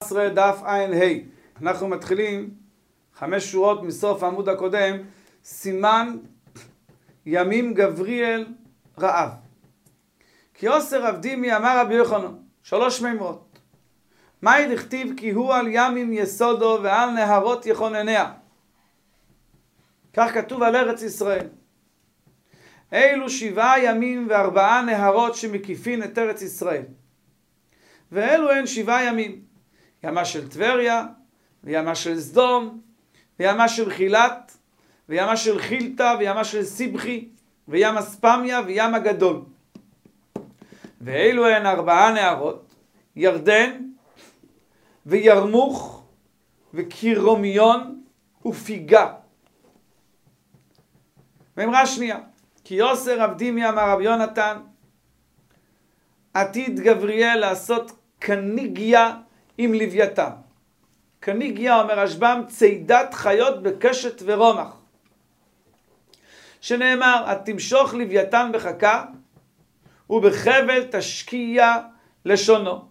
11 דף עין ה'. אנחנו מתחילים 5 שורות מסוף העמוד הקודם, סימן ימים גבריאל רעב. כי עושר עבדימי אמר רבי יוחנן, 3 מימרות. מהי דכתיב כי הוא על ימים יסודו ועל נהרות יכונניה. כך כתוב על ארץ ישראל. אלו 7 ימים ו4 נהרות שמקיפין את ארץ ישראל. ואלו הן 7 ימים. ימה של טבריה, וימה של סדום, וימה של חילת, וימה של חילתה, וימה של סיבחי, וים אספמיה, וים הגדול. ואלו הן 4 נהרות, ירדן, וירמוך, וקירומיון, ופיגה. ואמרה שנייה, כי עושר עבדימי אמר רבי יונתן, עתיד גבריאל לעשות קניגיה עם לוויתן. קניגיה, אומר רשב"ם, צידת חיות בקשת ורומח. שנאמר, התמשוך לוויתן בחכה, ובחבל תשקיע לשונו.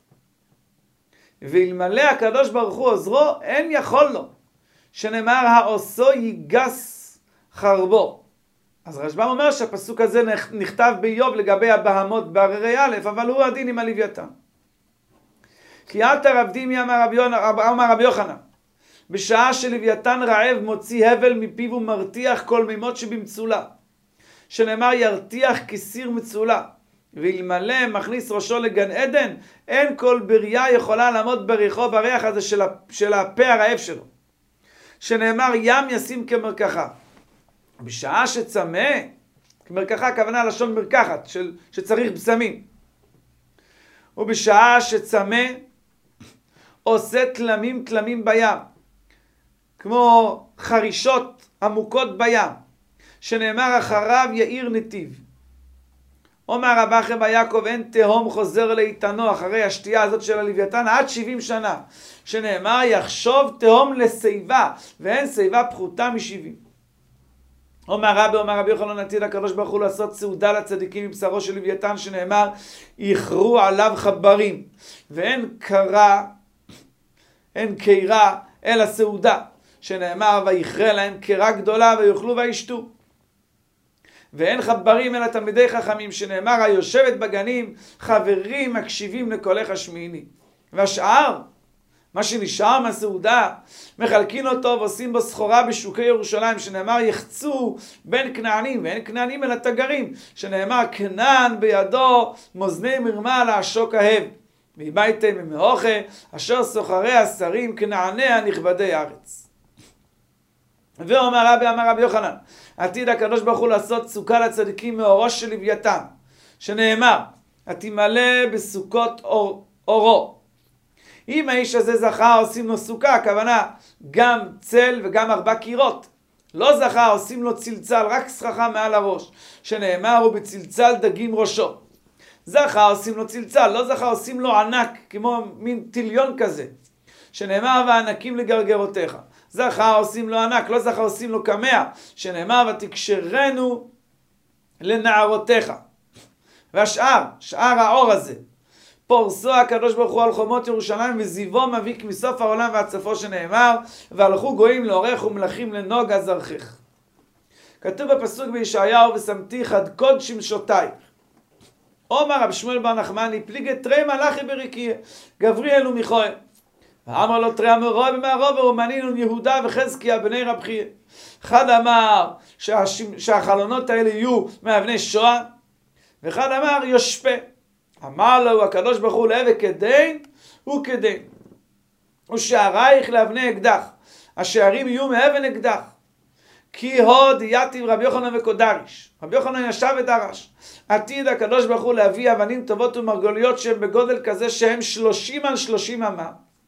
ואלמלא הקדוש ברוך הוא עוזרו, אין יכול לו. שנאמר, העושו ייגס חרבו. אז רשב"ם אומר שהפסוק הזה נכתב באיוב לגבי הבהמות בהררי א', אבל הוא הדין עם הלוויתן. כי עתר עבדימי אמר רבי יוחנן, בשעה שלוויתן רעב מוציא הבל מפיו ומרתיח כל מימות שבמצולה. שנאמר ירתיח כסיר מצולה. ואלמלא מכניס ראשו לגן עדן, אין כל בריה יכולה לעמוד בריחו בריח הזה של הפה הרעב שלו. שנאמר ים ישים כמרקחה. בשעה שצמא, כמרקחה הכוונה לשון מרקחת, שצריך בשמים. ובשעה שצמא, עושה תלמים בים, כמו חרישות עמוקות בים, שנאמר אחריו יאיר נתיב. אומר רב אחי בר יעקב, אין תהום חוזר לאיתנו אחרי השתייה הזאת של הלוויתן עד 70 שנה, שנאמר יחשוב תהום לשיבה, ואין שיבה פחותה מ70. אומר רבי יוחנן עתיד הקדוש ברוך הוא לעשות סעודה לצדיקים מבשרו של לוויתן, שנאמר יכרו עליו חברים, ואין קירה אלא סעודה, שנאמר ויכרה להם קירה גדולה ויאכלו וישתו. ואין חברים אלא תלמידי חכמים, שנאמר היושבת בגנים חברים מקשיבים לקולך שמיעיני. והשאר, מה שנשאר מהסעודה, מחלקין אותו ועושים בו סחורה בשוקי ירושלים, שנאמר יחצו בין כנענים, ואין כנענים אלא תגרים, שנאמר כנען בידו מאזני מרמה לעשוק אהב. והבאתם ממאוכה אשר סוחרי השרים כנעניה נכבדי ארץ. ואומר רבי יוחנן, עתיד הקדוש ברוך הוא לעשות סוכה לצדיקים מאורו של לוויתן, שנאמר התמלא בסוכות אורו. אם האיש הזה זכה עושים לו סוכה, הכוונה גם צל וגם 4 קירות. לא זכה עושים לו צלצל, רק סככה מעל הראש, שנאמר הוא בצלצל דגים ראשו. זכה עושים לו צלצל, לא זכה עושים לו ענק, כמו מין טיליון כזה, שנאמר וענקים לגרגרותיך. זכה עושים לו ענק, לא זכה עושים לו קמע, שנאמר ותקשרנו לנערותיך. והשאר, שאר האור הזה, פורסו הקדוש ברוך הוא על חומות ירושלים, וזיבו מביק מסוף העולם ועד סופו, שנאמר והלכו גויים לאורך ומלכים לנוגה זרחך. כתוב בפסוק בישעיהו ושמתיך עד קודש שמשותייך. אומר רב שמואל בר נחמני פליגי תרי מלאכי ברקיע גבריאל ומיכאל. ואמר לו תרי המרוע במערוב ומנינו יהודה וחזקיה בני רב חייא. אחד אמר שהחלונות האלה יהיו מאבני שואה, ואחד אמר יושפה. אמר לו הקדוש ברוך הוא להווה כדין וכדין. ושערייך לאבני אקדח, השערים יהיו מאבן אקדח. כי הוד יתיב רבי יוחנן וקודריש. רבי יוחנן ישב ודרש. עתיד הקדוש ברוך הוא להביא אבנים טובות ומרגליות שהן בגודל כזה שהן 30 על 30 אמה.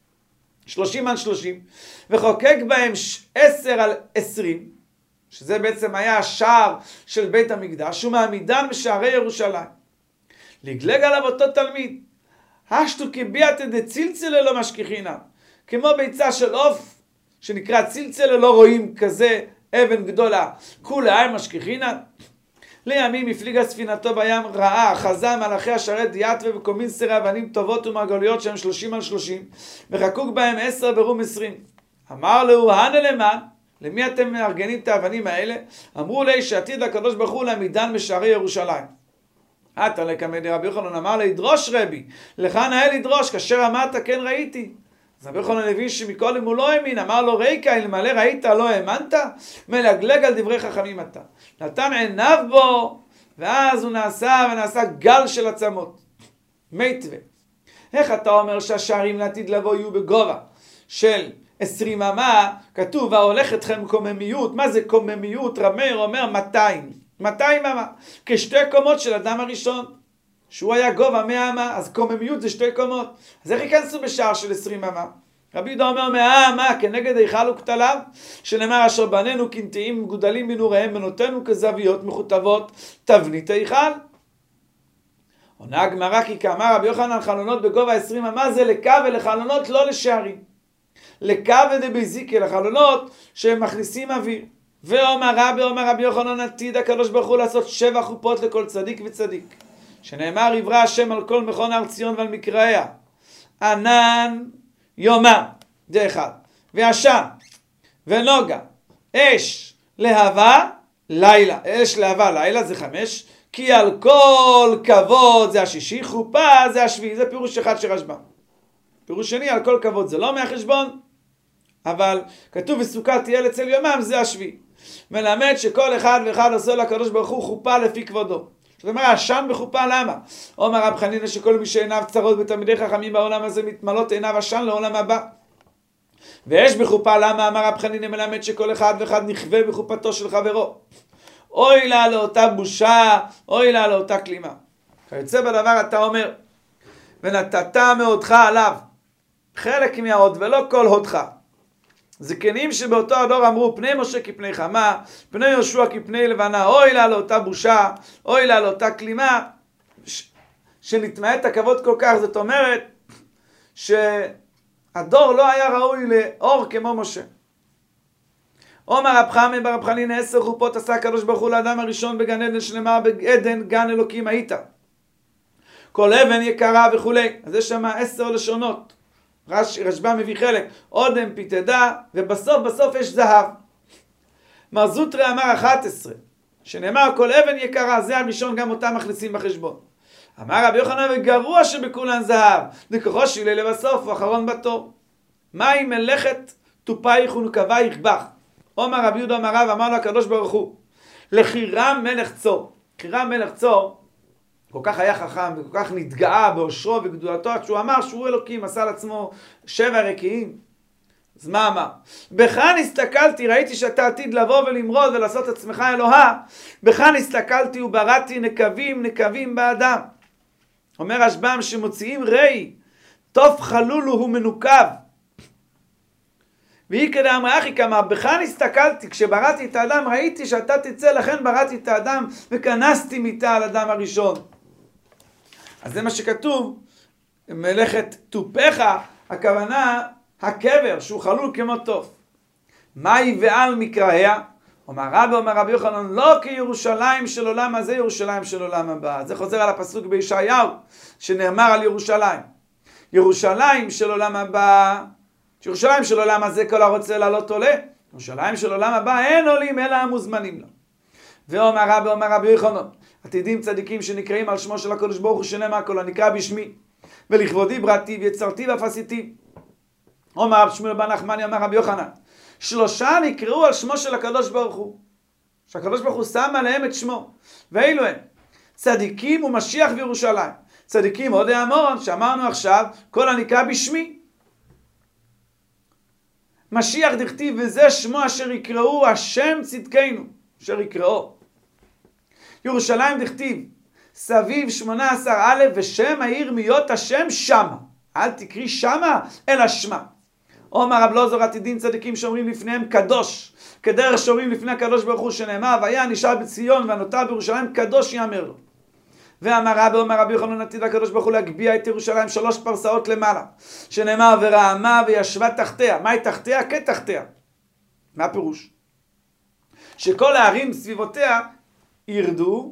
30 על 30. וחוקק בהם 10 על 20. שזה בעצם היה השער של בית המקדש. ומעמידן בשערי ירושלים. לגלג עליו אותו תלמיד. השתו כביעתא דצילצל לא משכיחינן. כמו ביצה של עוף שנקרא צילצל, לא רואים כזה אבן גדולה. כולי משכיחינן. לימים הפליגה ספינתו בים, ראה, חזה מלאכי השרת דיאטווה וקומין סרי אבנים טובות ומרגליות שהם 30 על 30, וחקוק בהם 10 ברום 20. אמר לו, הנה למה? למי אתם מארגנים את האבנים האלה? אמרו לי שעתיד הקדוש ברוך הוא להעמידן בשערי ירושלים. עתה לקמא רבי יוחנן אמר לי, דרוש רבי, לך נאה לדרוש, כאשר אמרת כן ראיתי. אז רבי יוחנן הבין שמקודם הוא לא האמין, אמר לו, ריקה, אלמלא ראית לא האמנת? מלגלג על דברי חכמים אתה. נתן עיניו בו, ואז הוא נעשה גל של עצמות. מיתווה. איך אתה אומר שהשערים לעתיד לבוא יהיו בגובה של 20 אמה? כתוב, והולך אתכם קוממיות. מה זה קוממיות? רמר אומר 200 אמה. כשתי קומות של אדם הראשון. שהוא היה גובה 100 אמה, אז קוממיות זה 2 קומות. אז איך ייכנסו בשער של 20 אמה? רבי יהודה אומר 100 אמה כנגד היכל וכתליו, שנאמר אשר בנינו קנטיים מגודלים בנוריהם בנותינו כזוויות מכותבות תבנית היכל. עונה הגמרא כי כאמר רבי יוחנן חלונות בגובה 20 אמה זה לקו ולחלונות לא לשערים. לקו ודבזיקי לחלונות שהם מכניסים אוויר. ואומר רבי יוחנן עתיד הקדוש ברוך הוא לעשות 7 חופות לכל צדיק וצדיק. שנאמר יברא השם על כל מכון הר ציון ועל מקראיה. ענן יומם, זה אחד. ועשן ונוגה. אש להבה לילה. אש להבה לילה זה 5. כי על כל כבוד זה 6. חופה זה 7. זה פירוש אחד של רשב"ם. פירוש שני על כל כבוד זה לא מהחשבון. אבל כתוב וסוכה תהיה לצל יומם זה 7. מלמד שכל אחד ואחד עושה לקדוש ברוך הוא חופה לפי כבודו. זאת אומרת, עשן בחופה למה? אומר רב חנינא שכל מי שעיניו צרות בתלמידי חכמים בעולם הזה מתמלות עיניו עשן לעולם הבא. ואש בחופה למה? אמר רב חנינא מלמד שכל אחד ואחד נכווה בחופתו של חברו. אוי לה לאותה בושה, אוי לה לאותה כלימה. כיוצא בדבר אתה אומר, ונתת מאודך עליו חלק מההוד ולא כל הודך. זקנים שבאותו הדור אמרו פני משה כפני חמה, פני יהושע כפני לבנה, אוי לה לאותה בושה, אוי לה לאותה כלימה, שנתמעט הכבוד כל כך. זאת אומרת שהדור לא היה ראוי לאור כמו משה. אומר רב חמא בר רב חנינא 10 חופות עשה הקדוש ברוך הוא לאדם הראשון בגן עדן, שנאמר בעדן גן אלוקים היית. כל אבן יקרה וכולי. אז יש שם 10 לשונות. רשב"ם מביא חלק, אודם פיתדה, ובסוף יש זהב. מר זוטרא אמר 11, שנאמר כל אבן יקרה, זה הראשון, גם אותם מכניסים בחשבון. אמר רבי יוחנן וגרוע שבכולן זהב, דכוחו שילה לבסוף, הוא אחרון בתור. מהי מלאכת טופייך ונקבה יכבח? אומר רבי יהודה אמר רב, אמר לו הקדוש ברוך הוא, לחירם מלך צור. חירם מלך צור כל כך היה חכם וכל כך נתגאה באושרו וגדולתו, שהוא אמר שהוא אלוקים, עשה לעצמו 7 רקיעים. אז מה אמר? בכאן הסתכלתי, ראיתי שאתה עתיד לבוא ולמרוד ולעשות עצמך אלוהה. בכאן הסתכלתי ובראתי נקבים באדם. אומר רשב"ם שמוציאים ראי, תוף חלולו הוא מנוקב. והיא כדה אמרה אחי כמה, בכאן הסתכלתי, כשבראתי את האדם ראיתי שאתה תצא, לכן בראתי את האדם וכנסתי מיתה על אדם הראשון. אז זה מה שכתוב, מלאכת טופך, הכוונה הקבר שהוא חלול כמו תוף. מהי ועל מקראיה? אומר רבי יוחנן, לא כירושלים של עולם הזה, ירושלים של עולם הבא. זה חוזר על הפסוק בישעיהו, שנאמר על ירושלים. ירושלים של עולם הבא, ירושלים של עולם הזה כל הרוצה לעלות עולה. ירושלים של עולם הבא אין עולים אלא המוזמנים לו. ואומר רבי יוחנן, עתידים צדיקים שנקראים על שמו של הקדוש ברוך הוא, שנאמר כל הנקרא בשמי ולכבודי בראתי ויצרתי ואף עשיתי. אומר רב שמואל בן נחמני אמר רבי יוחנן, 3 נקראו על שמו של הקדוש ברוך הוא, שהקדוש ברוך הוא שם עליהם את שמו, ואילו הם צדיקים ומשיח וירושלים. צדיקים הודי המון שאמרנו עכשיו, כל הנקרא בשמי. משיח דכתיב וזה שמו אשר יקראו השם צדקנו, אשר יקראו. ירושלים דכתיב סביב 18 א' ושם העיר מיות השם שמה. אל תקריא שמה אלא שמה. אומר רב לוזור עתידים צדיקים שאומרים לפניהם קדוש, כדרך שאומרים לפני הקדוש ברוך הוא, שנאמר והיה נשאר בציון ונותר בירושלים קדוש יאמר לו. ואמר רבי יוחנן עתיד הקדוש ברוך הוא להגביה את ירושלים 3 פרסאות למעלה, שנאמר ורעמה וישבה תחתיה. מהי תחתיה? כתחתיה. מה הפירוש? שכל הערים סביבותיה ירדו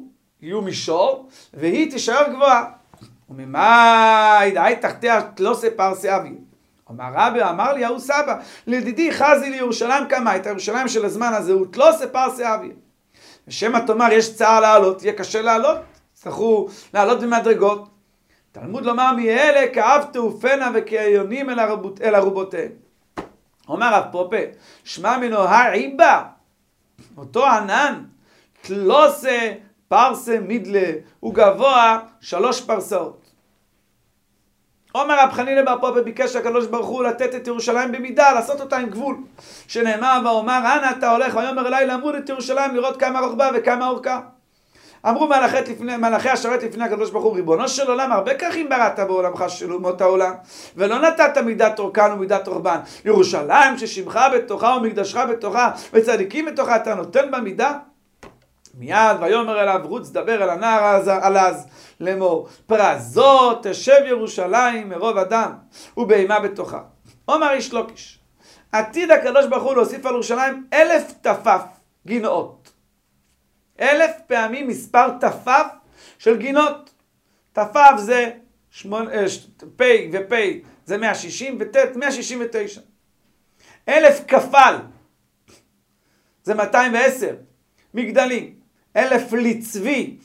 יהיו מישור, והיא תישאר גבוהה. וממאי דאי תחתיה תלוסי פרסי אבי. אמר רבי, אמר לי, ההוא סבא, לידידי חזי לירושלים כמה, את הירושלים של הזמן הזה, הוא תלוסי פרסי אבי. ושמא תאמר, יש צער לעלות, יהיה קשה לעלות, צריכו לעלות במדרגות. תלמוד לומר, מאלה כאב תעופנה וכעיונים אל ארובותיהם. אומר רב פופה, שמע מנו העיבה, אותו ענן, תלוסה פרסה מידלה, הוא גבוה 3 פרסאות. אומר רב חנינא בר פופה, ביקש הקדוש ברוך הוא לתת את ירושלים במידה, לעשות אותה עם גבול. שנאמר ואומר, אנה אתה הולך, ויאמר אליי למוד את ירושלים, לראות כמה רוחבה וכמה אורכה. אמרו מלאכי השרת לפני הקדוש ברוך הוא, ריבונו של עולם, הרבה כרכים בראת בעולמך של אומות העולם, ולא נתת מידת אורכן ומידת רוחבן. ירושלים ששמך בתוכה ומקדשך בתוכה וצדיקים בתוכה, אתה נותן בה מידה? מיד ויאמר אליו, רוץ דבר אל הנער עלז לאמור, פרזות תשב ירושלים מרוב אדם ובהמה בתוכה. אומר איש לוקיש, עתיד הקדוש ברוך הוא להוסיף על ירושלים 1000 תפף גינאות. 1000 פעמים מספר תפף של גינות. תפף זה פי ופי זה 160 וטט 169. 1000 כפל זה 210 מגדלים. 1000 לצבי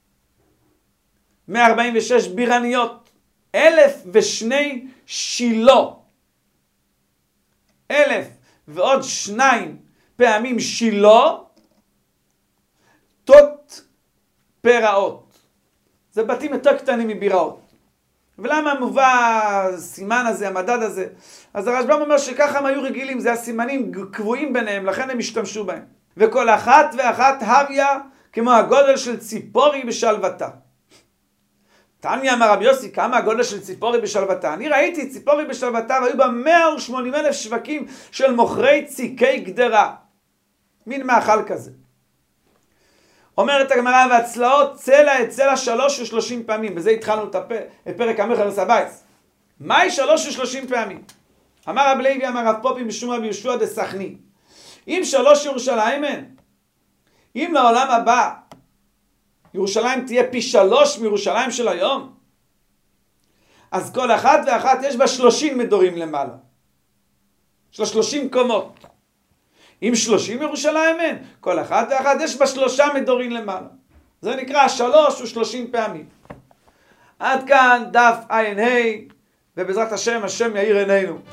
146 בירניות. 1002 שילה. 1000 ועוד 2 פעמים שילה תות פרעות. זה בתים יותר קטנים מביראות. ולמה מובא הסימן הזה, המדד הזה? אז הרשב"ם אומר שככה הם היו רגילים, זה הסימנים קבועים ביניהם, לכן הם השתמשו בהם. וכל אחת ואחת הביה כמו הגודל של ציפורי בשלוותה. תניא אמר רבי יוסי, כמה הגודל של ציפורי בשלוותה? אני ראיתי ציפורי בשלוותה והיו בה 180,000 שווקים של מוכרי ציקי גדרה. מין מאכל כזה. אומרת הגמרא, והצלעות צלע את צלע 33 פעמים. בזה התחלנו את פרק המכר סבייס. מהי 33 פעמים? אמר רב לוי, אמר רב פופי משום רבי יהושע דסכני. אם 3 ירושלים אין, אם לעולם הבא ירושלים תהיה פי 3 מירושלים של היום, אז כל אחת ואחת יש בה 30 מדורים למעלה. יש לה 30 קומות. אם 30 ירושלים אין, כל אחת ואחת יש בה 3 מדורים למעלה. זה נקרא 3 ו30 פעמים. עד כאן דף ע"ה, ובעזרת השם, השם יאיר עינינו.